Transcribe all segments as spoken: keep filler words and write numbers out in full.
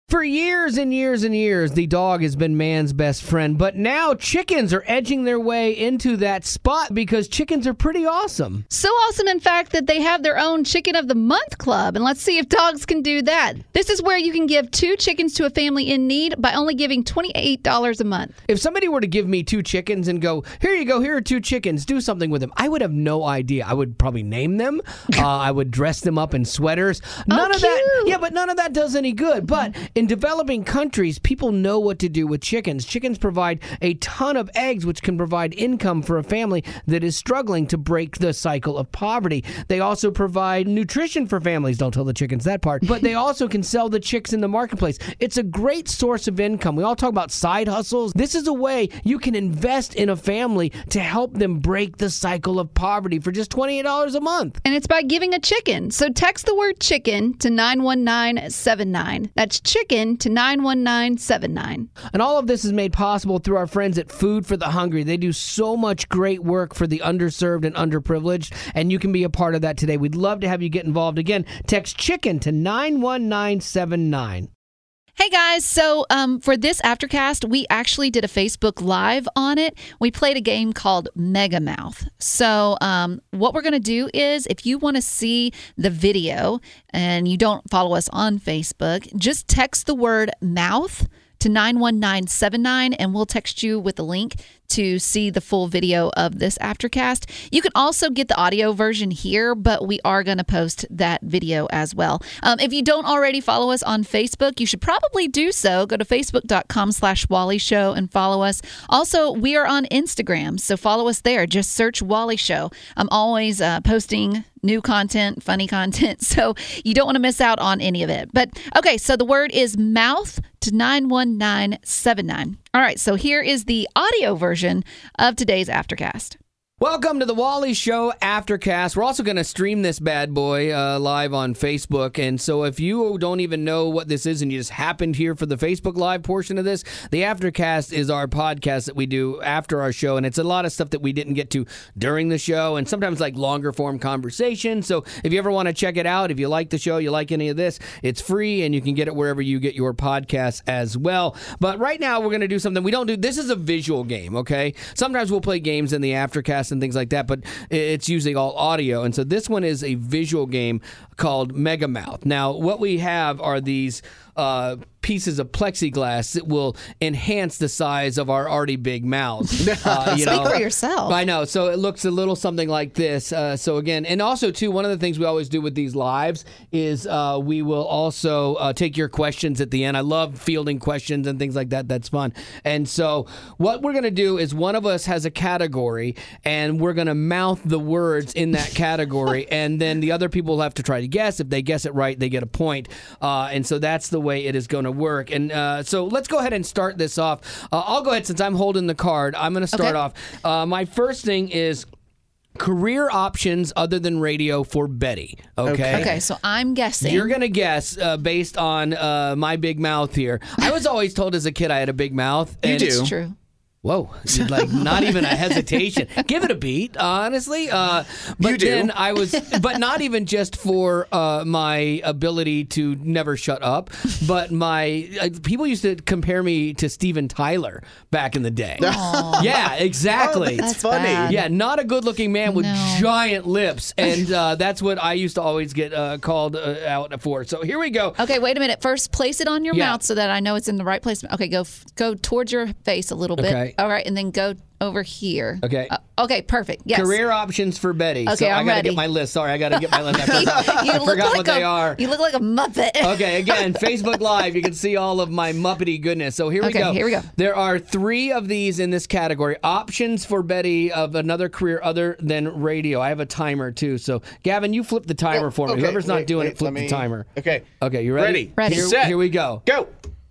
For years and years and years, the dog has been man's best friend, but now chickens are edging their way into that spot because chickens are pretty awesome. So awesome, in fact, that they have their own Chicken of the Month Club, and let's see if dogs can do that. This is where you can give two chickens to a family in need by only giving twenty-eight dollars a month. If somebody were to give me two chickens and go, here you go, here are two chickens, do something with them, I would have no idea. I would probably name them. uh, I would dress them up in sweaters. None oh, of cute. that. Yeah, but none of that does any good. But in developing countries, people know what to do with chickens. Chickens provide a ton of eggs, which can provide income for a family that is struggling to break the cycle of poverty. They also provide nutrition for families. Don't tell the chickens that part. But they also can sell the chicks in the marketplace. It's a great source of income. We all talk about side hustles. This is a way you can invest in a family to help them break the cycle of poverty for just twenty-eight dollars a month. And it's by giving a chicken. So text the word chicken to nine one nine seven nine. That's chicken to nine one nine seven nine. And all of this is made possible through our friends at Food for the Hungry. They do so much great work for the underserved and underprivileged, and you can be a part of that today. We'd love to have you get involved. Again, text chicken to nine one nine seven nine. Hey guys, so um, for this Aftercast, we actually did a Facebook Live on it. We played a game called Mega Mouth. So um, what we're going to do is, if you want to see the video and you don't follow us on Facebook, just text the word mouth to nine one nine seven nine, and we'll text you with a link to see the full video of this Aftercast. You can also get the audio version here, but we are going to post that video as well. Um, if you don't already follow us on Facebook, you should probably do so. Go to facebook.com slash Wally Show and follow us. Also, we are on Instagram, so follow us there. Just search Wally Show. I'm always uh, posting new content, funny content, so you don't want to miss out on any of it. But okay, so the word is mouth to nine one nine seven nine. All right, so here is the audio version of today's Aftercast. Welcome to the Wally Show Aftercast. We're also going to stream this bad boy uh, live on Facebook. And so if you don't even know what this is and you just happened here for the Facebook Live portion of this, the Aftercast is our podcast that we do after our show. And it's a lot of stuff that we didn't get to during the show and sometimes like longer form conversation. So if you ever want to check it out, if you like the show, you like any of this, it's free and you can get it wherever you get your podcasts as well. But right now we're going to do something we don't do. This is a visual game, okay? Sometimes we'll play games in the Aftercast and things like that, but it's usually all audio. And so this one is a visual game called Mega Mouth. Now, what we have are these uh, pieces of plexiglass that will enhance the size of our already big mouths. Uh, you Speak know. for yourself. I know. So it looks a little something like this. Uh, so again, and also too, one of the things we always do with these lives is uh, we will also uh, take your questions at the end. I love fielding questions and things like that. That's fun. And so what we're going to do is one of us has a category and we're going to mouth the words in that category. And then the other people will have to try to guess. If they guess it right, they get a point. Uh, and so that's the way it is going to work. And uh, so let's go ahead and start this off. Uh, I'll go ahead since I'm holding the card. I'm going to start Okay. off. Uh, my first thing is career options other than radio for Betty. Okay. Okay, so I'm guessing. You're going to guess uh, based on uh, my big mouth here. I was always told as a kid I had a big mouth. You and do. It's true. Whoa, like not even a hesitation. Give it a beat, honestly. Uh, but You do. then I was, but not even just for uh, my ability to never shut up, but my uh, people used to compare me to Steven Tyler back in the day. Yeah, exactly. Oh, that's funny. bad. Yeah, not a good-looking man with No. giant lips, and uh, that's what I used to always get uh, called uh, out for. So here we go. Okay, wait a minute. First, place it on your Yeah. mouth so that I know it's in the right place. Okay, go f- go towards your face a little bit. Okay. All right, and then go over here. Okay. Uh, okay, perfect. Yes. Career options for Betty. Okay, so I I'm gotta ready. get my list. Sorry, I gotta get my list. I You, forgot, you I look forgot like what a, they are. You look like a Muppet. Okay, again, Facebook Live, you can see all of my Muppety goodness. So here we Okay, go. here we go. There are three of these in this category. Options for Betty of another career other than radio. I have a timer too. So Gavin, you flip the timer Oh, for me. okay, Whoever's not wait, doing wait, it, flip let me- the timer. Okay. Okay, you ready? Ready. Ready. Here, Set. here we go. Go.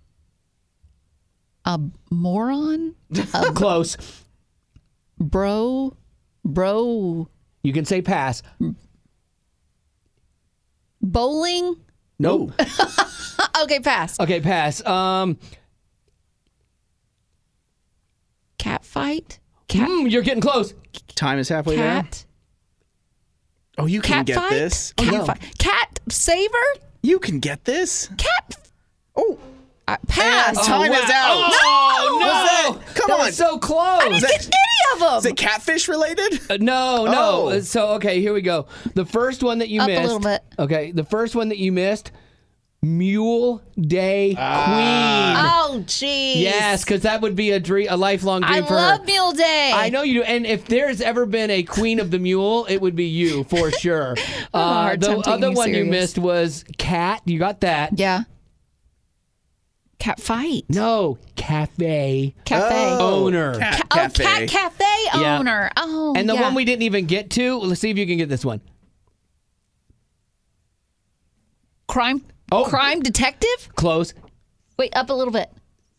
A moron? A Close. bro? Bro? You can say pass. Bowling? Nope. Okay, pass. Okay, pass. Um, Cat fight? Cat? mm, you're getting close. Time is halfway there. Cat? Oh, you can Cat get fight? this. Cat no. fight? Cat saver? You can get this. Cat? Oh, Pass. And time is out. Oh, no! Was that- come That on. was so close. I didn't get any of them. Is it catfish related? Uh, no, no. Oh. So, okay, here we go. The first one that you Up a missed. little bit. Okay, the first one that you missed, Mule Day Queen. Oh, jeez. Yes, because that would be a dream, a lifelong dream I for love her. Mule Day. I know you do. And if there's ever been a queen of the mule, it would be you for sure. a uh, hard the time taking other you one you serious. missed was cat. You got that. Yeah. Cat fight. No, cafe Cafe. Oh, owner. Cat Oh, cafe. cat cafe Yeah. owner. Oh, And the yeah. one we didn't even get to, let's see if you can get this one. crime. Oh. Crime detective. Close. Wait, up a little bit.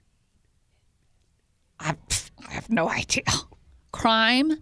I, I have no idea. Crime.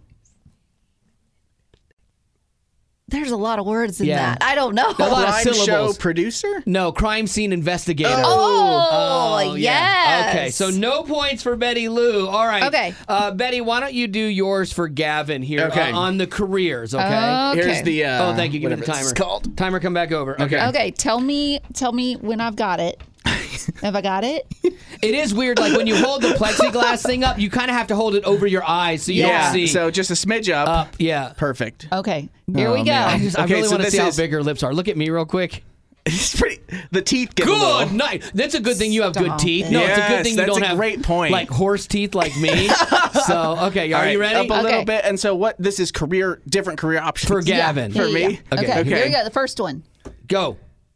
There's a lot of words in Yeah. that. I don't know. A lot of Crime show syllables. producer? No, crime scene investigator. Oh, yeah. yes. Okay, so no points for Betty Lou. All right. Okay. Uh, Betty, why don't you do yours for Gavin here Okay. uh, on the careers, okay? Okay. Here's the. Uh, oh, thank you. Give me the whatever timer. It's called. Timer, come back over. Okay. Okay. Okay, tell me, tell me when I've got it. Have I got it? It is weird. Like when you hold the plexiglass thing up, you kind of have to hold it over your eyes so you Yeah. don't see. So just a smidge up. up. Yeah. Perfect. Okay, here Oh, we go. man. I, just, I Okay, really so want to this see how is- big her lips are. Look at me real quick. It's pretty. The teeth get a Good little. night. That's a good thing you have good Stop teeth. it. No, it's a good Yes, thing you that's don't a have great point. like horse teeth like me. So, okay, are All right, you ready? Up a little Okay. bit. And so what? This is career, different career options For Gavin. Yeah, For yeah, me? yeah. Okay, Okay, okay. here we go. The first one. Go.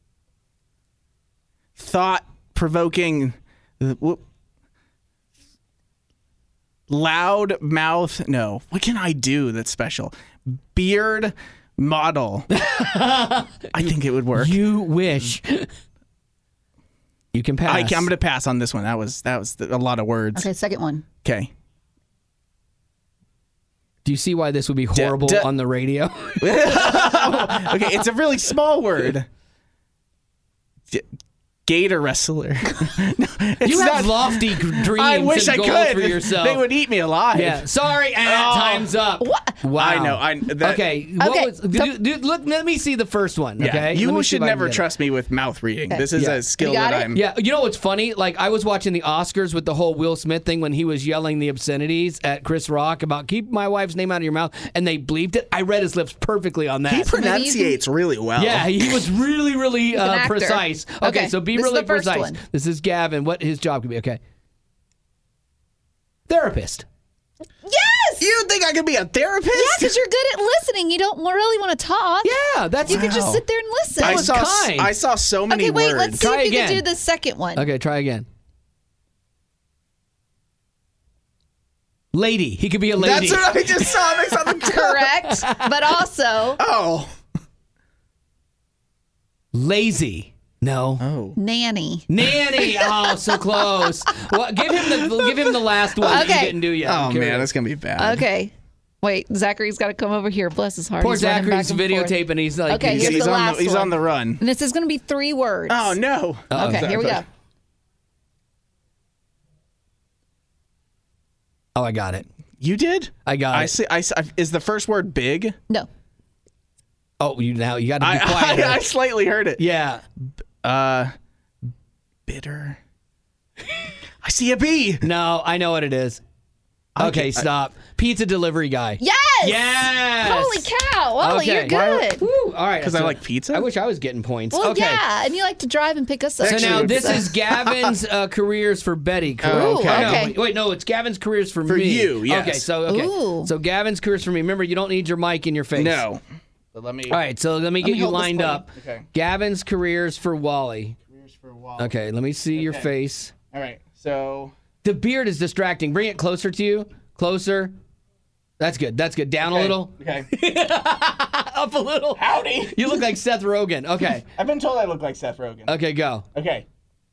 Thought provoking. Loud mouth. No. What can I do that's special? Beard model. I think it would work. You wish. You can pass. I, I'm going to pass on this one. That was that was a lot of words. Okay, second one. Okay. Do you see why this would be horrible d- on the radio? Okay, it's a really small word. G- Gator wrestler. No, it's You have not- lofty g- dreams I wish and I goals could. for yourself. They would eat me alive. Yeah. Sorry, and Oh. time's up. What? Wow. I know. I that, okay. What Okay, was, the- dude, dude, look, let me see the first one. Yeah, Okay. you Let me see should if I can never get it. trust me with mouth reading. Okay. This is Yeah. a skill You got that it? I'm. Yeah, you know what's funny? Like I was watching the Oscars with the whole Will Smith thing when he was yelling the obscenities at Chris Rock about keep my wife's name out of your mouth, and they bleeped it. I read his lips perfectly on that. He pronunciates really well. yeah, he was really, really an uh, actor. precise. Okay, Okay, so be this is really the first precise. one. This is Gavin. What his job could be? Okay. Therapist. Yes. You think I could be a therapist? Yeah, because you're good at listening. You don't really want to talk. Yeah, that's You can just Wow. sit there and listen. I was saw. s- kind. I saw so many Okay, wait. words. Let's see Try if you again. can do the second one. Okay, try again. Lady. He could be a lady. That's what I just saw. Next on the Correct, but also Oh. Lazy. No. Oh. nanny. Nanny. Oh, so close. Well, give him the give him the last one that you Okay. didn't do yet. Oh I'm man, curious. that's gonna be bad. Okay. Wait, Zachary's got to come over here. Bless his heart. Poor He's running Zachary's back and forth. videotaping. He's like, Okay, he's- here's He's the on last the. He's one. on the run. And this is going to be three words. Oh no. Okay, here we go. oh, I got it. You did? I got I it. see. I, see- I is the first word big? No. Oh, you now you got to be I, quiet. I, I slightly heard it. yeah. Uh, bitter. I see a B. No, I know what it is. Okay, Okay, I- stop. Pizza delivery guy. Yes. Yes. Holy cow. Oh, Okay. you're good. Woo. All right. 'Cause I like pizza? I wish I was getting points. Well, okay. yeah, and you like to drive and pick us up. So now Actually, this is Gavin's uh, careers for Betty. Correct? Oh, okay. No, okay. wait, wait, no, it's Gavin's careers for, For me. you, yes. Okay, so okay, Ooh. so Gavin's careers for me. Remember, you don't need your mic in your face. No. But let me. All right, so let me get me you hold this lined for you. up. Okay. Gavin's careers for Wally. For a while. Okay, let me see your Okay. face. All right. So. The beard is distracting. Bring it closer to you. Closer. That's good. That's good. Down a little. Okay. Up a little. Howdy. You look like Seth Rogen. Okay. I've been told I look like Seth Rogen. Okay, go. Okay.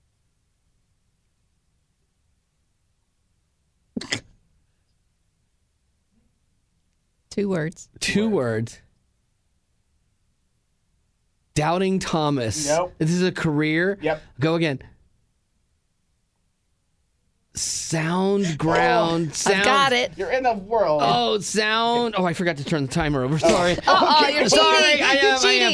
Two words. Two words. Doubting Thomas. Nope. This is a career. Yep. Go again. Sound ground. sound. I've got it. You're in the world. Oh, sound. Oh, I forgot to turn the timer over. Sorry. Oh, you're Sorry, cheating. I am, You're I am. cheating. You want me to go one more time? Yeah, or go again. switch? Go Okay. again.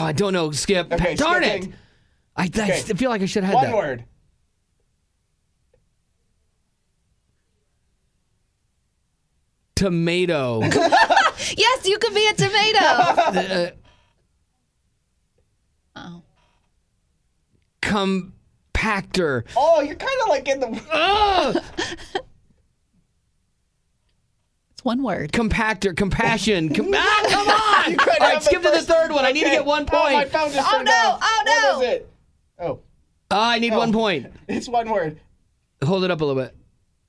I don't know. Skip. Okay, Darn skipping. it. I, I Okay. feel like I should have had One that. word. Tomato. Yes, you could be a tomato. uh, Oh. compactor. Oh, you're kind of like in the. Ugh! It's one word. Compactor. Compassion. Com- ah, come on. You couldn't All right, have skip the to the first- third one. I need to Okay. get one Oh, my point. phone just Oh, turned no. off. Oh, no. What is it? Oh, Uh, I need Oh. one point. it's one word. Hold it up a little bit.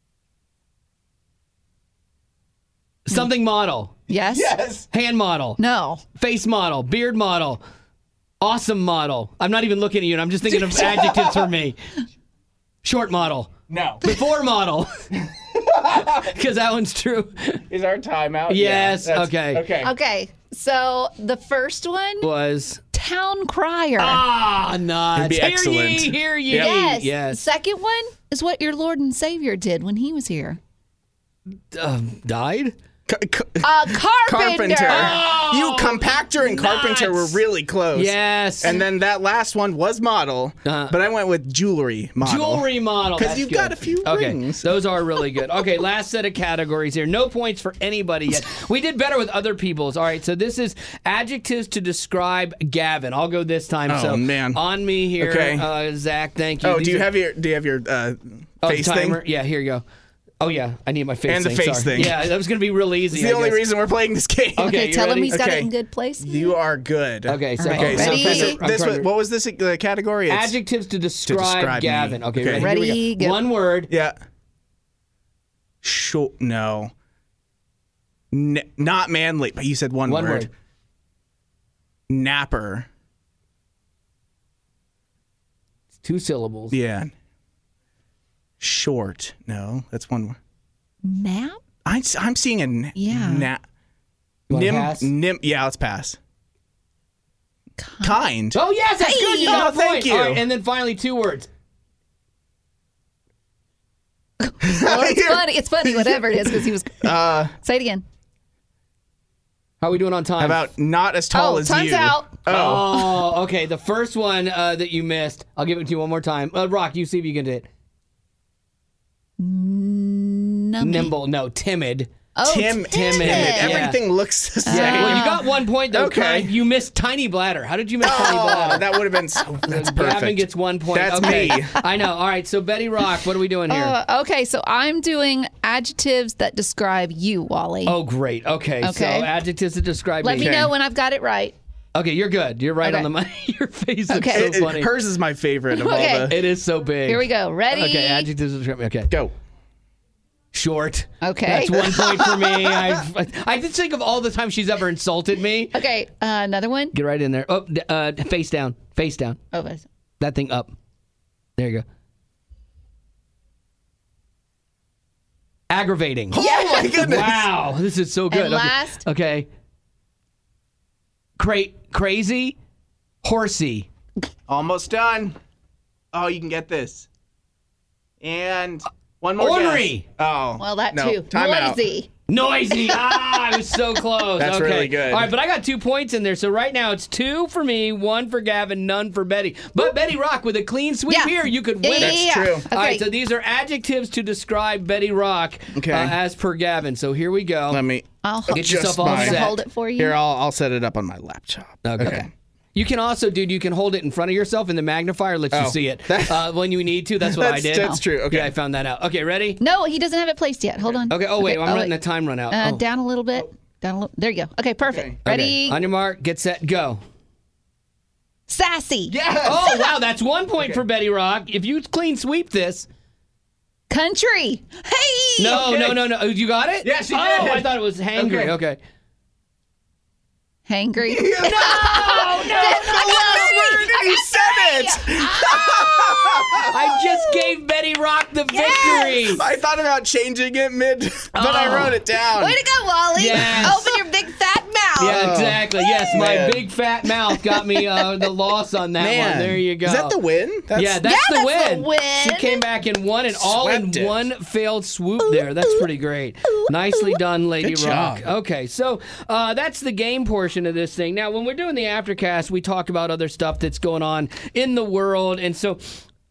Something model. Yes? Yes. Hand model. No. Face model. Beard model. Awesome model. I'm not even looking at you. I'm just thinking of adjectives for me. Short model. No. Before model. Because that one's true. Is our timeout? Yes, Yeah, that's- okay. Okay. Okay. So the first one, Was. town crier. Ah, nuts. It'd be Hear excellent. ye, hear ye. yes. Yes. Second one is what your Lord and Savior did when he was here. Um, died? C- c- A carpenter. Carpenter. Oh, you compactor and carpenter were nuts. really close. Yes. And then that last one was model, Uh-huh. but I went with jewelry model. Jewelry model. 'Cause That's you've good. got a few okay. rings. Those are really good. Okay, last set of categories here. No points for anybody yet. We did better with other people's. All right, so this is adjectives to describe Gavin. I'll go this time. Oh, so man. on me here, Okay. uh, Zach. Thank you. Oh, These do you are- have your do you have your uh, oh, face timer? thing? Yeah, here you go. Oh yeah, I need my face And the thing. face Sorry. thing. Yeah, that was gonna be real easy. It's the I only guess. reason we're playing this game. Okay, Okay, you tell him ready? he's got it Okay. in good place. You are good. Okay, so, Okay, Okay, so ready? this, I'm this trying was, to- what was this uh, category? It's- adjectives to describe, describe me. Gavin. Okay, Okay. ready? Ready, Here we go. go. One word. Yeah. Sure. No. N- not manly, but you said one, One word. word. Napper. Two syllables. Yeah. Short. No, that's one word. Nap? I'm, I'm seeing a n- Yeah. na- You wanna nim, pass? nim. Yeah, let's pass. Kind. Oh yes, that's good. You Hey! got Oh, a thank point. you. All right, and then finally two words. Well, it's funny. It's funny, whatever it is, because he was. Uh, Say it again. How are we doing on time? how about not as tall Oh, as time's you? out. Oh. Oh, okay. The first one uh, that you missed, I'll give it to you one more time. Uh, Rock, you see if you can do it. Nummy. Nimble, no, timid. Oh, Tim, timid, timid. yeah. Everything looks the same. Yeah, well, you got one point though. Okay. Kind. You missed tiny bladder. How did you miss tiny Oh, bladder? that would have been. So, that's perfect. Gavin gets one point. That's okay. me. I know. All right. So Betty Rock, what are we doing here? Uh, okay, so I'm doing adjectives that describe you, Wally. oh, great. Okay. So Okay. adjectives to describe Let me. me know when I've got it right. Okay, you're good. You're right Okay. on the money. Your face Okay. is It- so it- funny. hers is my favorite of Okay. all the. It is so big. Here we go. Ready? Okay, adjectives to describe me. Okay. Go. Short. Okay. That's one point for me. I've, I did think of all the time she's ever insulted me. Okay, uh, another one. Get right in there. Oh, d- uh, face down. Face down. Oh, that's- That thing up. There you go. Aggravating. Oh my goodness. Wow, this is so good. And Okay. last? Okay. Cra- crazy. Horsey. Almost done. Oh, you can get this. And one more. Ornery. guess. Oh. well, that no. too. Time out. Noisy. Noisy. Ah, I was so close. That's okay. really good. All right, but I got two points in there. So right now it's two for me, one for Gavin, none for Betty. But Betty Rock, with a clean sweep Yeah. here, you could win Yeah. it. That's true. Okay. All right, so these are adjectives to describe Betty Rock Okay. uh, as per Gavin. So here we go. Let me. I'll Get Just yourself all mine. I'm gonna set. hold it for you. Here, I'll I'll set it up on my laptop. Okay. You can also, dude, you can hold it in front of yourself and the magnifier lets you Oh. see it uh, when you need to. That's what I That's- did. that's true. Okay. Yeah, I found that out. Okay, ready? No, he doesn't have it placed yet. Hold on. Okay. Oh, wait. I'm oh, letting wait. the time run out. Uh, oh. Down a little bit. Down a little. There you go. Okay, perfect. Okay. Ready? Okay. On your mark, get set, go. Sassy. Yes. Oh, wow. That's one point for Betty Rock. If you clean sweep this. Country. Hey. No, Okay. no, no, no. You got it? Yeah, she oh, did. I thought it was hangry. Okay. Okay. Hangry. No, no. The last word, and you said it. I just gave Betty Rock the victory. I thought about changing it mid, but I Oh. wrote it down. Way to go, Wally. Yes. Open your big fat mouth. Yeah, exactly. Yes, my Man. big fat mouth got me uh, the loss on that Man, one. There you go. Is that the win? That's, yeah, that's, Yeah, the, that's win. the win. She came back and won it all in Swept it. one failed swoop there. That's pretty great. Nicely done, Lady Good Rock. job. Okay, so uh, that's the game portion of this thing. Now, when we're doing the aftercast, we talk about other stuff that's going on in the world. And so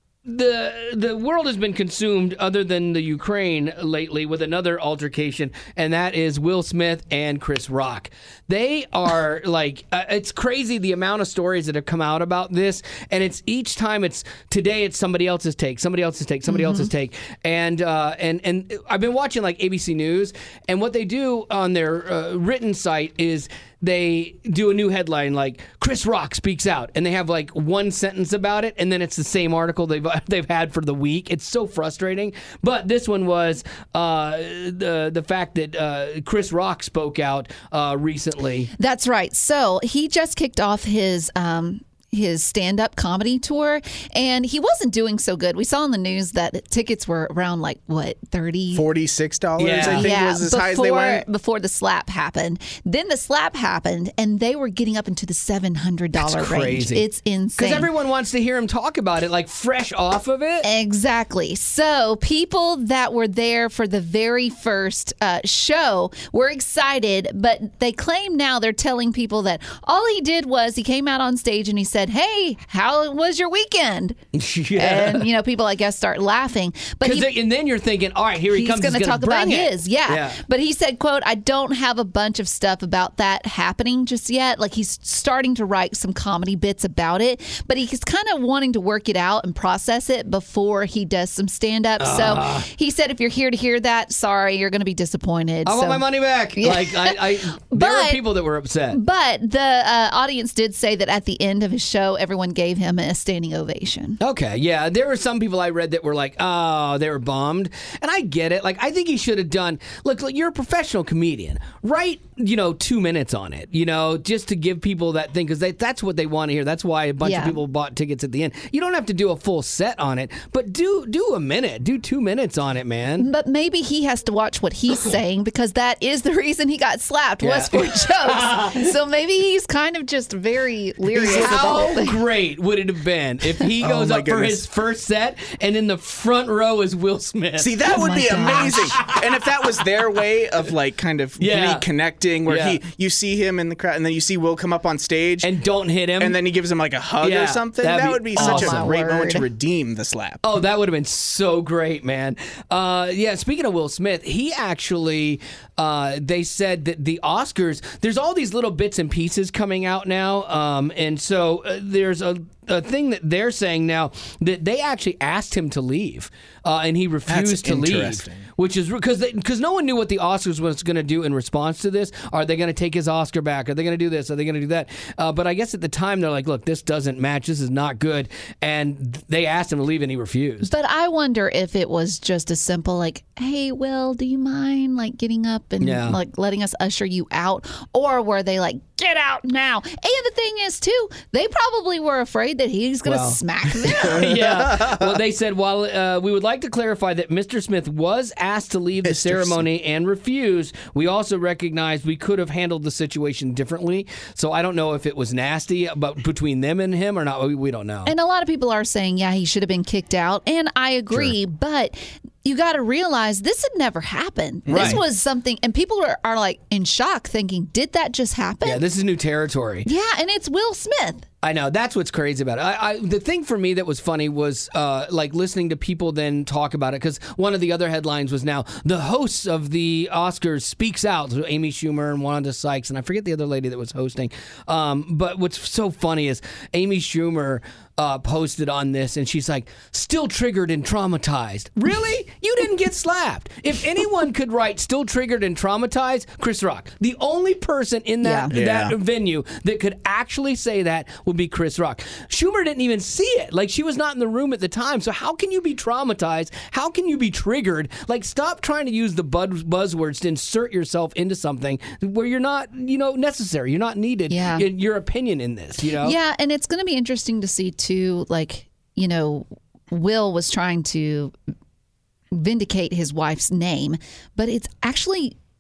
the the world has been consumed, other than the Ukraine lately, with another altercation, and that is Will Smith and Chris Rock. They are like, uh, it's crazy the amount of stories that have come out about this, and it's each time it's today it's somebody else's take, somebody else's take, somebody else's take, and uh, and and I've been watching like A B C News, and what they do on their uh, written site is they do a new headline like Chris Rock speaks out, and they have like one sentence about it, and then it's the same article they've they've had for the week. It's so frustrating. But this one was uh, the the fact that uh, Chris Rock spoke out uh, recently. That's right. So he just kicked off his um, his stand-up comedy tour, and he wasn't doing so good. We saw in the news that tickets were around like what thirty forty-six dollars, Yeah. I think yeah, was as before, high as they went. before the slap happened. Then the slap happened, and they were getting up into the seven hundred dollars That's range. crazy. It's insane. Because everyone wants to hear him talk about it, like fresh off of it. Exactly. So people that were there for the very first uh, show were excited, but they claim now they're telling people that all he did was he came out on stage and he said, "Hey, how was your weekend?" Yeah. And you know, people I guess start laughing. But he, They, and then you're thinking, all right, here he he's comes. going to he's talk gonna about bring it. his, yeah. Yeah. But he said, "quote I don't have a bunch of stuff about that happening just yet. Like he's starting to write some comedy bits about it, but he's kind of wanting to work it out and process it before he does some stand up. Ah. So he said, if you're here to hear that, sorry, you're going to be disappointed. I so, want my money back. Like I, I there were But- people that were upset. But the uh, audience did say that at the end of his show, everyone gave him a standing ovation. Okay, yeah. There were some people I read that were like, oh, they were bummed. And I get it. Like, I think he should have done, look, look, you're a professional comedian. Write, you know, two minutes on it, you know, just to give people that thing, because that's what they want to hear. That's why a bunch Yeah. of people bought tickets at the end. You don't have to do a full set on it, but do do a minute. Do two minutes on it, man. But maybe he has to watch what he's saying, because that is the reason he got slapped was Yeah. for jokes. So maybe he's kind of just very leery of the whole How thing. great would it have been if he Oh, goes my up for goodness. his first set and in the front row is Will Smith? See, that would Oh my be gosh. amazing. And if that was their way of like kind of Yeah. reconnecting, where Yeah. he you see him in the crowd and then you see Will come up on stage and don't hit him. and then he gives him like a hug Yeah, or something, that'd that be would be awesome. such a Oh, my great moment word. to redeem the slap. Oh, that would have been so great, man. Uh, yeah, speaking of Will Smith, he actually, uh, they said that the Oscars, there's all these little bits and pieces coming out now. Um, and so uh, there's a, a thing that they're saying now that they actually asked him to leave, uh, and he refused That's to leave. interesting. Which is because because no one knew what the Oscars was going to do in response to this. Are they going to take his Oscar back? Are they going to do this? Are they going to do that? Uh, but I guess at the time they're like, look, this doesn't match. This is not good. And they asked him to leave, and he refused. But I wonder if it was just a simple like, "Hey, Will, do you mind like getting up and Yeah. like letting us usher you out?" Or were they like, "Get out now"? And the thing is, too, they probably were afraid that he's going to Well. smack them. Yeah. Well, they said, while uh, we would like to clarify that Mister Smith was asked to leave the Mister ceremony and refused, we also recognize we could have handled the situation differently. So I don't know if it was nasty but between them and him or not. We, we don't know. And a lot of people are saying, yeah, he should have been kicked out. And I agree, but you got to realize this had never happened. This Right. was something, and people are, are like in shock thinking, did that just happen? Yeah, this is new territory. Yeah, and it's Will Smith. I know. That's what's crazy about it. I, I, the thing for me that was funny was uh, like listening to people then talk about it, because one of the other headlines was now the hosts of the Oscars speaks out. So Amy Schumer and Wanda Sykes, and I forget the other lady that was hosting. Um, but what's so funny is Amy Schumer uh, posted on this, and she's like, still triggered and traumatized. Really? You didn't get slapped. If anyone could write still triggered and traumatized, Chris Rock. The only person in that, Yeah. that Yeah. venue that could actually say that would be Chris Rock. Schumer didn't even see it. Like, she was not in the room at the time. So how can you be traumatized? How can you be triggered? Like, stop trying to use the buzz- buzzwords to insert yourself into something where you're not, you know, necessary. You're not needed. Yeah. in your opinion in this, you know? Yeah, and it's going to be interesting to see, too, like, you know, Will was trying to vindicate his wife's name, but it's actually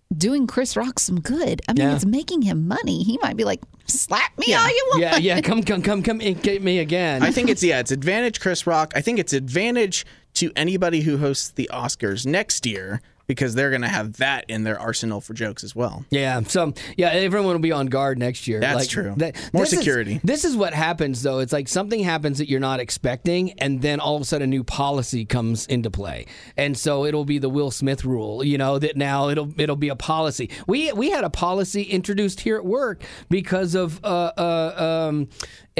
doing Chris Rock some good. I mean, Yeah. it's making him money. He might be like, slap me Yeah. all you want. Yeah, yeah. Come, come, come, come and get me again. I think it's yeah, it's advantage Chris Rock. I think it's advantage to anybody who hosts the Oscars next year because they're going to have that in their arsenal for jokes as well. Yeah. So yeah, everyone will be on guard next year. That's Like, true. that- More this is- security. this is what happens though. It's like something happens that you're not expecting, and then all of a sudden a new policy comes into play, and so it'll be the Will Smith rule. You know that now it'll it'll be a policy. We we had a policy introduced here at work because of uh, uh um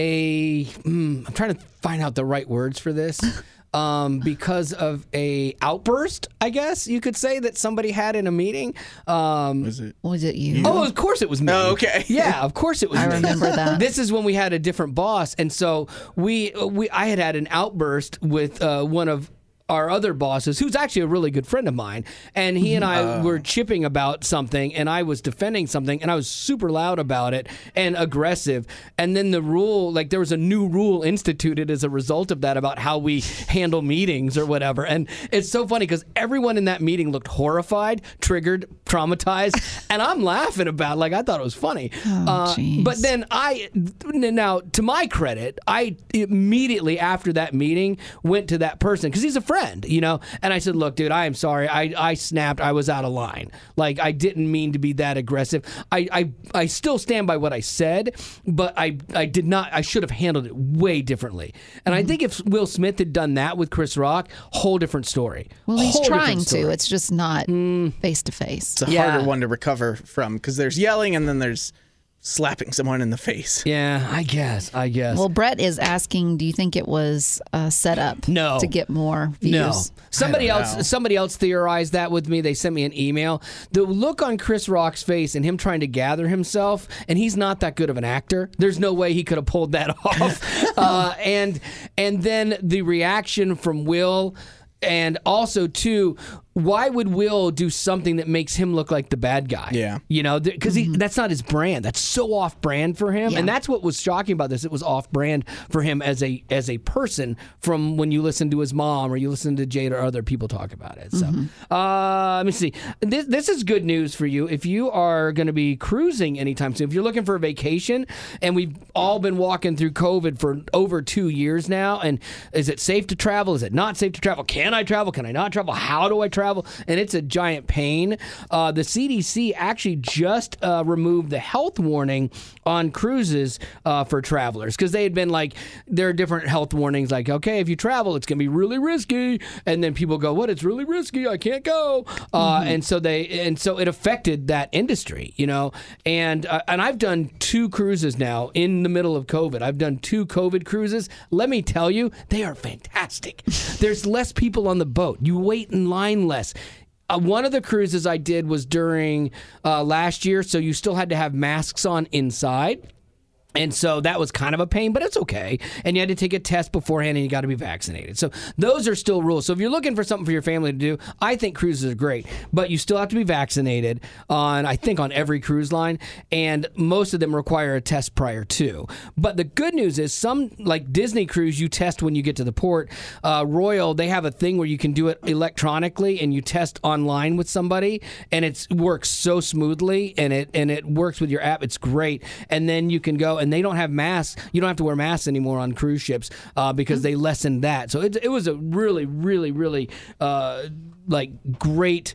a mm, I'm trying to find out the right words for this. Um, because of a outburst, I guess you could say that somebody had in a meeting. Um, Is it? Was it you? Oh, of course it was me. Oh, okay. Yeah, of course it was I me. remember that. This is when we had a different boss, and so we we I had had an outburst with uh, one of our other bosses, who's actually a really good friend of mine, and he and I were chipping about something, and I was defending something, and I was super loud about it and aggressive. And then the rule, like there was a new rule instituted as a result of that about how we handle meetings or whatever. And it's so funny because everyone in that meeting looked horrified, triggered, traumatized, and I'm laughing about it. Like I thought it was funny. Oh, jeez. But then I, now to my credit, I immediately after that meeting went to that person because he's a friend. You know, and I said, look, dude, I am sorry. I, I snapped. I was out of line. Like, I didn't mean to be that aggressive. I, I, I still stand by what I said, but I, I did not, I should have handled it way differently. And I think if Will Smith had done that with Chris Rock, whole different story. Well, he's Whole different trying to. story. It's just not face to face. It's a Yeah. harder one to recover from because there's yelling and then there's slapping someone in the face. Yeah, I guess. I guess. Well, Brett is asking, do you think it was uh, set up No. to get more views? No. Somebody don't else know. somebody else theorized that with me. They sent me an email. The look on Chris Rock's face and him trying to gather himself, and he's not that good of an actor. There's no way he could have pulled that off. uh, and and then the reaction from Will, and also too, why would Will do something that makes him look like the bad guy? Yeah. You know, because that's not his brand. That's so off brand for him. Yeah. And that's what was shocking about this. It was off brand for him as a as a person from when you listen to his mom or you listen to Jade or other people talk about it. So uh, let me see. This, this is good news for you. If you are going to be cruising anytime soon, if you're looking for a vacation, and we've all been walking through COVID for over two years now, and is it safe to travel? Is it not safe to travel? Can I travel? Can I not travel? How do I travel? And it's a giant pain. Uh, the C D C actually just uh, removed the health warning on cruises uh, for travelers because they had been like, there are different health warnings like, okay, if you travel, it's going to be really risky. And then people go, what? It's really risky. I can't go. Uh, and so they, and so it affected that industry, you know. And uh, and I've done two cruises now in the middle of COVID. I've done two COVID cruises. Let me tell you, they are fantastic. There's less people on the boat. You wait in line less. Uh, one of the cruises I did was during uh, last year, so you still had to have masks on inside. And so that was kind of a pain, but it's okay. And you had to take a test beforehand, and you got to be vaccinated. So those are still rules. So if you're looking for something for your family to do, I think cruises are great. But you still have to be vaccinated on, I think, on every cruise line. And most of them require a test prior to. But the good news is some, like Disney Cruise, you test when you get to the port. Uh, Royal, they have a thing where you can do it electronically, and you test online with somebody. And it works so smoothly, and it, and it works with your app. It's great. And then you can go, and they don't have masks. You don't have to wear masks anymore on cruise ships uh, because they lessened that. So it, it was a really, really, really uh, like great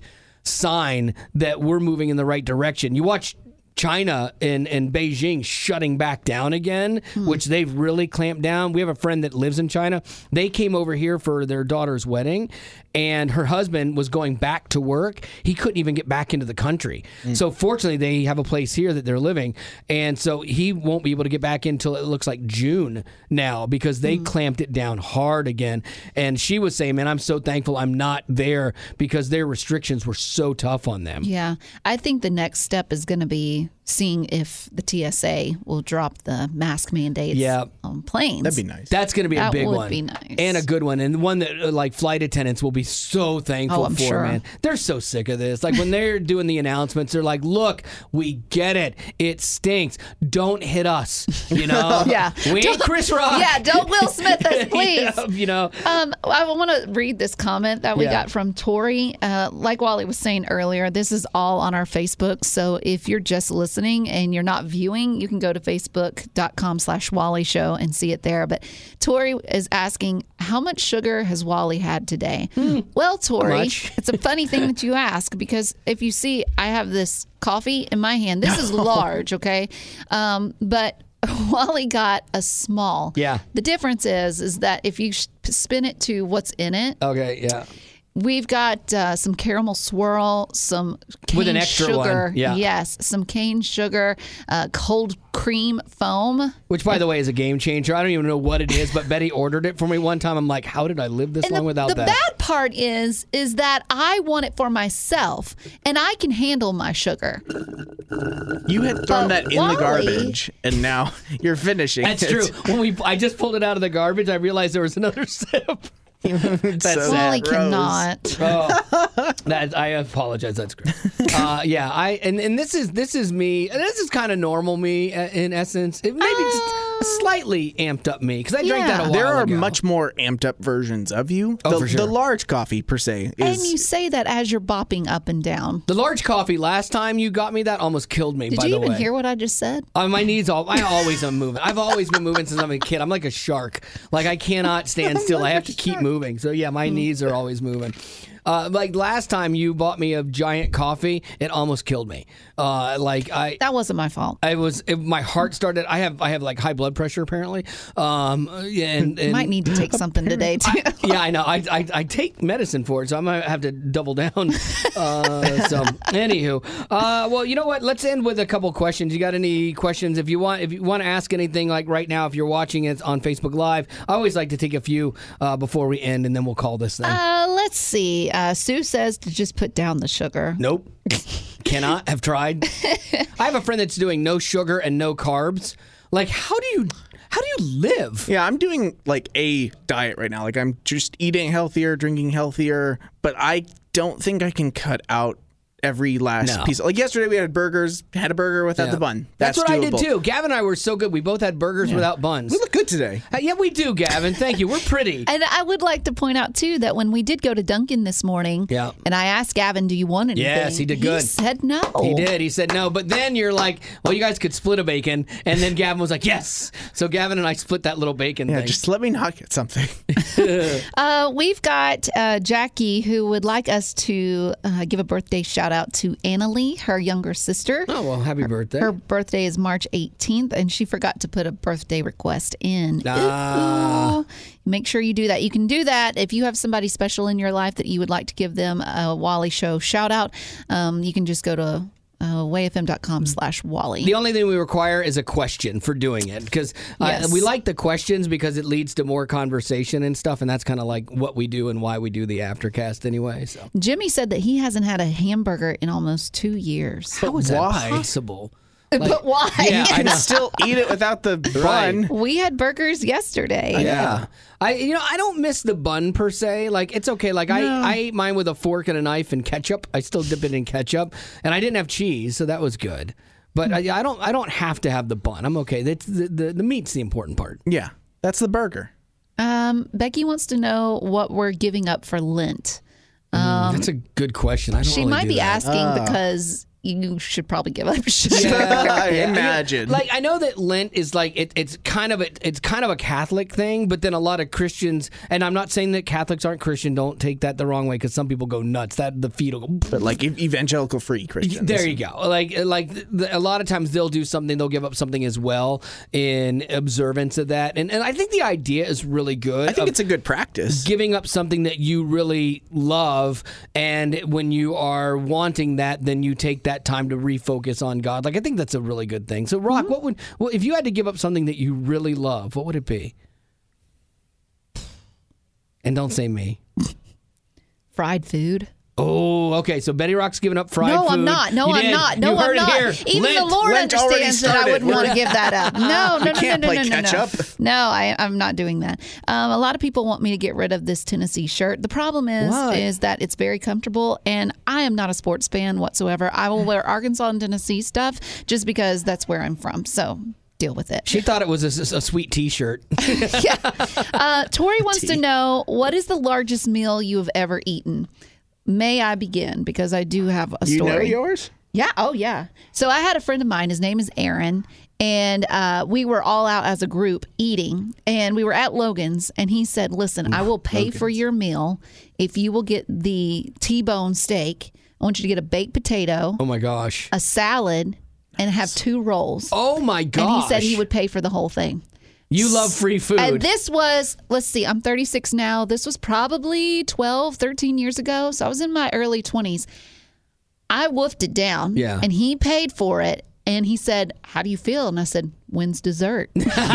sign that we're moving in the right direction. You watch China and, and Beijing shutting back down again, which they've really clamped down. We have a friend that lives in China. They came over here for their daughter's wedding, and her husband was going back to work. He couldn't even get back into the country. So fortunately, they have a place here that they're living, and so he won't be able to get back in until it looks like June now because they clamped it down hard again. And she was saying, man, I'm so thankful I'm not there because their restrictions were so tough on them. Yeah. I think the next step is going to be seeing if the T S A will drop the mask mandates Yeah. on planes. That'd be nice. That's going to be a That big would one. be nice. And a good one. And one that, uh, like, flight attendants will be so thankful Oh, I'm for, sure. man. They're so sick of this. Like, when they're doing the announcements, they're like, look, we get it. It stinks. Don't hit us. You know? Yeah. We ain't Chris Rock. Yeah, don't Will Smith us, please. Yeah, you know? Um, I want to read this comment that we Yeah. got from Tori. Uh, like Wally was saying earlier, this is all on our Facebook. So if you're just listening and you're not viewing, you can go to facebook.com slash Wally Show and see it there. But Tori is asking, how much sugar has Wally had today? Well, Tori, much. it's a funny thing that you ask because if you see, I have this coffee in my hand. This is large, okay? Um, but Wally got a small. Yeah. The difference is, is that if you sh- spin it to what's in it, Okay, yeah. we've got uh, some caramel swirl, some cane With an extra one, sugar. yeah. Yes, some cane sugar, uh, cold cream foam. Which, by the way, is a game changer. I don't even know what it is, but Betty ordered it for me one time. I'm like, how did I live this And long the, without the that? bad part is, is that I want it for myself, and I can handle my sugar. You had thrown But that in Wally- the garbage, and now you're finishing That's it. true. When we, I just pulled it out of the garbage, I realized there was another sip. That's So Wally gross. cannot. Oh, that I apologize. That's great. Uh, yeah, I and, and this is this is me. This is kind of normal me uh, in essence. It maybe just a slightly amped up me because I drank that a Yeah. while There are ago. much more amped up versions of you. Oh, the, for sure. the large coffee per se And is you say that as you're bopping up and down. The large coffee last time you got me that almost killed me. Did by you the even way. hear what I just said? Uh, my knees all. I always am moving. I've always been moving since I'm a kid. I'm like a shark. Like I cannot stand still. I have to keep moving. So yeah, my knees are always moving. Uh, like last time you bought me a giant coffee, it almost killed me. Uh, like I. That wasn't my fault. I was. It, my heart started. I have. I have like high blood pressure apparently. Um. And, and Might need to take something today too. yeah, I know. I, I I take medicine for it, so I might have to double down. Uh, so, anywho, uh, well, you know what? Let's end with a couple questions. You got any questions? If you want, if you want to ask anything, like right now, if you're watching it on Facebook Live, I always like to take a few uh, before we end, and then we'll call this thing. Uh, let's see. Uh, Sue says to just put down the sugar. Nope. Cannot. Have tried. I have a friend that's doing no sugar and no carbs. Like, how do you how do you live? Yeah, I'm doing like a diet right now. Like I'm just eating healthier, drinking healthier, but I don't think I can cut out every last No. piece. Like yesterday we had burgers, had a burger without Yeah. the bun. That's, That's, what doable. I did too. Gavin and I were so good. We both had burgers without buns. We look good today. Uh, yeah, we do, Gavin. Thank you. We're pretty. And I would like to point out too that when we did go to Dunkin' this morning, Yeah. and I asked Gavin, "Do you want anything?" Yes, he did good. He said no. He did. He said no. But then you're like, well, you guys could split a bacon. And then Gavin was like, yes. So Gavin and I split that little bacon Yeah, thing. just let me not get something. Uh, we've got uh, Jackie who would like us to uh, give a birthday shout out to Annalie, her younger sister. Oh, well, happy birthday. Her birthday is March eighteenth, and she forgot to put a birthday request in. Ah. Ooh. Make sure you do that. You can do that if you have somebody special in your life that you would like to give them a Wally Show shout out. Um, you can just go to uh, way f m dot com slash Wally. The only thing we require is a question for doing it because Yes. we like the questions because it leads to more conversation and stuff. And that's kind of like what we do and why we do the Aftercast anyway. So Jimmy said that he hasn't had a hamburger in almost two years. how is why? that possible? But why? Yeah, I I know. can still eat it without the Right. bun. We had burgers yesterday. Yeah. I you know I don't miss the bun per se. Like it's okay. Like I, I ate mine with a fork and a knife and ketchup. I still dip it in ketchup, and I didn't have cheese, so that was good. But I, I don't I don't have to have the bun. I'm okay. That's the, the the meat's the important part. Yeah, that's the burger. Um, Becky wants to know what we're giving up for Lent. That's a good question. I don't She really might do be that. asking because you should probably give up sugar. I Yeah, imagine. Like I know that Lent is like it, it's kind of a, it's kind of a Catholic thing, but then a lot of Christians, and I'm not saying that Catholics aren't Christian. Don't take that the wrong way because some people go nuts. That the feet will go. but like ev- evangelical free Christians. There you go. Like like the, a lot of times they'll do something, they'll give up something as well in observance of that, and and I think the idea is really good. I think of it's a good practice. giving up something that you really love, and when you are wanting that, then you take that time to refocus on God. Like I think that's a really good thing. So Rock, what would well if you had to give up something that you really love, what would it be? And don't say me. Fried food. Oh, okay. So Betty Rock's giving up fried No, food. I'm not. No, You I'm did. not. No, You I'm heard it not. here. Even Lent. the Lord Lent already understands that I started. wouldn't want to give that up. No, no, no, can't no, no, play no, no, catch no. up. No, I, I'm not doing that. Um, a lot of people want me to get rid of this Tennessee shirt. The problem is, Why? is that it's very comfortable, and I am not a sports fan whatsoever. I will wear Arkansas and Tennessee stuff just because that's where I'm from. So deal with it. She thought it was a, a sweet T-shirt. yeah. Uh, Tori wants to know, what is the largest meal you have ever eaten? May I begin? Because I do have a You story. know yours? Yeah. Oh, yeah. So I had a friend of mine. His name is Aaron. And uh, we were all out as a group eating. And we were at Logan's. And he said, listen, I will pay for your meal if you will get the T-bone steak. I want you to get a baked potato, Oh my gosh. a salad, and have two rolls. Oh my gosh. and he said he would pay for the whole thing. You love free food. And this was, let's see, I'm thirty-six now. This was probably twelve, thirteen years ago. So I was in my early twenties. I woofed it down. Yeah. And he paid for it. And he said, how do you feel? And I said, when's dessert? That's so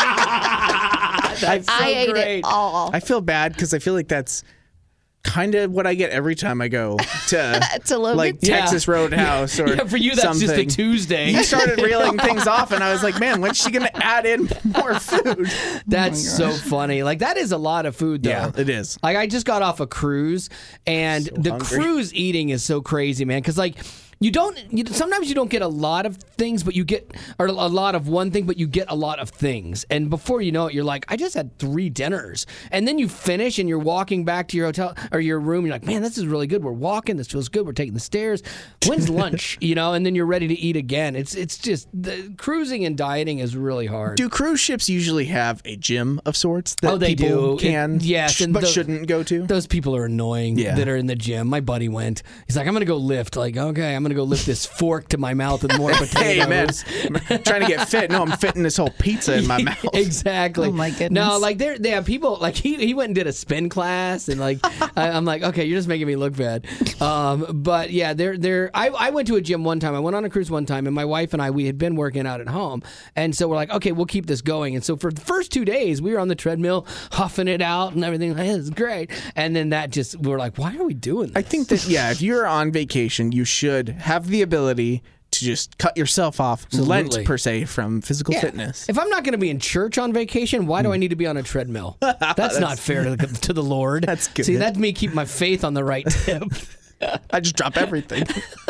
I ate great. it all. I feel bad because I feel like that's kind of what I get every time I go to, To Logan? like Yeah. Texas Roadhouse or Yeah, for you, that's just a something. Tuesday. You started reeling things off, and I was like, man, when's she going to add in more food? That's so funny. Like, that is a lot of food, though. Yeah, it is. Like, I just got off a cruise, and the hungry. cruise eating is so crazy, man. Because, like, you don't, you, sometimes you don't get a lot of things, but you get, or a lot of one thing, but you get a lot of things. And before you know it, you're like, I just had three dinners. And then you finish and you're walking back to your hotel or your room. You're like, man, this is really good. We're walking. This feels good. We're taking the stairs. When's lunch? You know, and then you're ready to eat again. It's, it's just, the cruising and dieting is really hard. Do cruise ships usually have a gym of sorts that Oh, they people do. can, It- yes, sh- and but the- shouldn't go to? Those people are annoying Yeah. that are in the gym. My buddy went. He's like, I'm going to go lift. Like, okay, I'm going to go lift this fork to my mouth with more potatoes. Hey, man, I'm trying to get fit. No, I'm fitting this whole pizza in my mouth. Exactly. Oh, my goodness. No, like they they have people like he he went and did a spin class and like I, I'm like, okay, you're just making me look bad. Um, but yeah, they're they're. I I went to a gym one time. I went on a cruise one time, and my wife and I we had been working out at home, and so we're like, okay, we'll keep this going. And so for the first two days, we were on the treadmill, huffing it out and everything. Like, it's great. And then that just we're like, why are we doing this? I think that, yeah, if you're on vacation, you should have the ability to just cut yourself off, Absolutely. Lent per se, from physical Yeah. fitness. If I'm not going to be in church on vacation, why do I need to be on a treadmill? That's, not fair to the, to the Lord. That's good. See, that's me keeping my faith on the right tip. I just drop everything.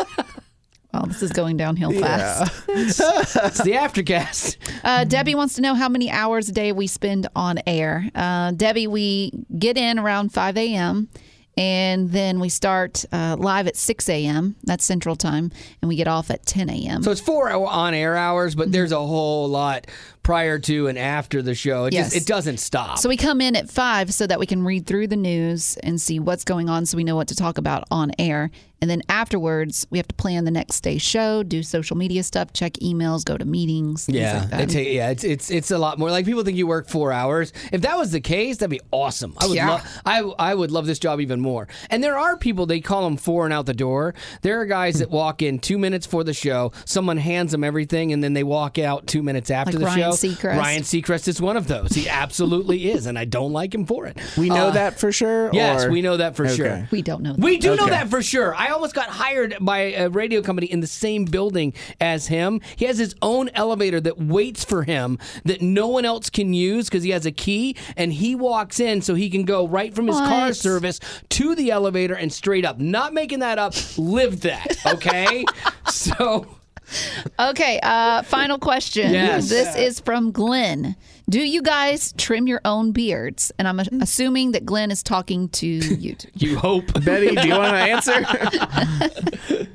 Well, this is going downhill fast. It's the Aftercast. Uh, Debbie wants to know how many hours a day we spend on air. Uh, Debbie, we get in around five a.m. and then we start uh, live at six a.m. That's Central Time, and we get off at ten a.m. So it's four on-air hours, but there's a whole lot prior to and after the show. It Yes. just it doesn't stop. So we come in at five so that we can read through the news and see what's going on so we know what to talk about on air. And then afterwards, we have to plan the next day's show, do social media stuff, check emails, go to meetings, things yeah, like that. it ta- yeah, it's it's it's a lot more. Like people think you work four hours. If that was the case, that'd be awesome. I would Yeah. love I I would love this job even more. And there are people, they call them four and out the door. There are guys that walk in two minutes for the show. Someone hands them everything, and then they walk out two minutes after Like the Ryan show. Seacrest. Ryan Seacrest is one of those. He absolutely is, and I don't like him for it. We know Uh, that for sure? Yes, or- we know that for Okay. sure. we don't know that. We do know Okay. that for sure. I almost got hired by a radio company in the same building as him. He has his own elevator that waits for him that no one else can use because he has a key, and he walks in so he can go right from his car What? service to the elevator and straight up. Not making that up. Lived that, okay? So... Okay, uh, final question. Yes. This is from Glenn. Do you guys trim your own beards? And I'm assuming that Glenn is talking to you two. You hope. Betty, do you want to answer?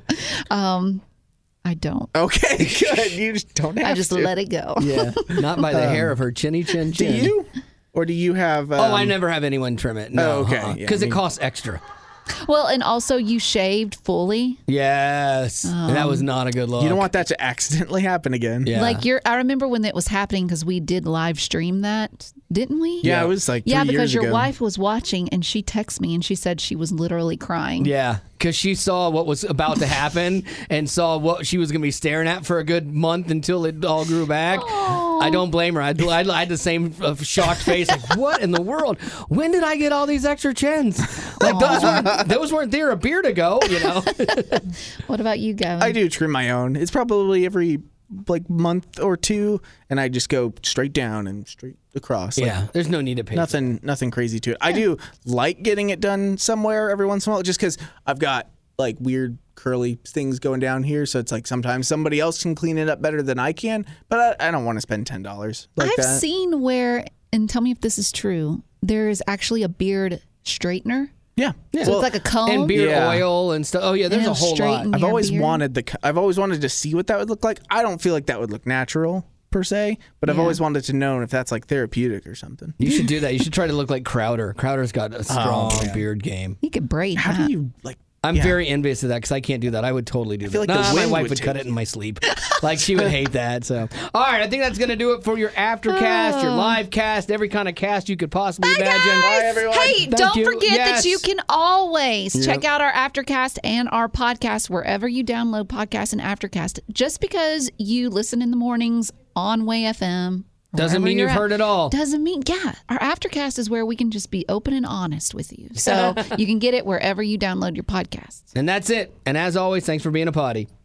I don't. Okay, good. You just don't have I just to. let it go. Yeah. Not by the hair of her chinny chin Do chin. you? Or do you have... Um, Oh, I never have anyone trim it. No. Oh, okay. Yeah, Because I it mean- costs extra. Well, and also you shaved fully. Yes. and that was not a good look. You don't want that to accidentally happen again. Yeah. Like you're, I remember when it was happening because we did live stream that, didn't we? Yeah, it was like three Yeah, because years your ago. wife was watching and she texted me and she said she was literally crying. Yeah. because she saw what was about to happen and saw what she was going to be staring at for a good month until it all grew back. Aw. I don't blame her. I, I, I had the same uh, shocked face, like, what in the world? When did I get all these extra chins? Like, those weren't, those weren't there a beard ago, you know? What about you, Gavin? I do trim my own. It's probably every like month or two, and I just go straight down and straight across. Like, Yeah, there's no need to pay. nothing, nothing crazy to it. I do like getting it done somewhere every once in a while, just because I've got like weird curly things going down here. So it's like sometimes somebody else can clean it up better than I can, but I, I don't want to spend ten dollars like I've that. seen where, and tell me if this is true, there is actually a beard straightener. Yeah, Yeah. So Well, it's like a comb. And beard Yeah. oil and stuff. Oh, yeah, there's it'll a whole lot. straighten I've your always beard. wanted the. co- I've always wanted to see what that would look like. I don't feel like that would look natural per se, but I've Yeah. always wanted to know if that's like therapeutic or something. You should do that. You should try to look like Crowder. Crowder's got a strong Oh, man. beard game. You could braid How that. do you like? I'm Yeah. very envious of that because I can't do that. I would totally do feel that. like the Nah, my wind wife would would cut take it in my sleep. Like she would hate that. So, all right, I think that's gonna do it for your aftercast, your Oh. live cast, every kind of cast you could possibly Bye, imagine. guys. everyone. Hey, Thank don't you. forget Yes. that you can always Yep. check out our Aftercast and our podcast wherever you download podcasts and Aftercast. Just because you listen in the mornings on Way F M Doesn't wherever mean you're you've at, heard it all. Doesn't mean, yeah. Our Aftercast is where we can just be open and honest with you. So you can get it wherever you download your podcasts. And that's it. And as always, thanks for being a potty.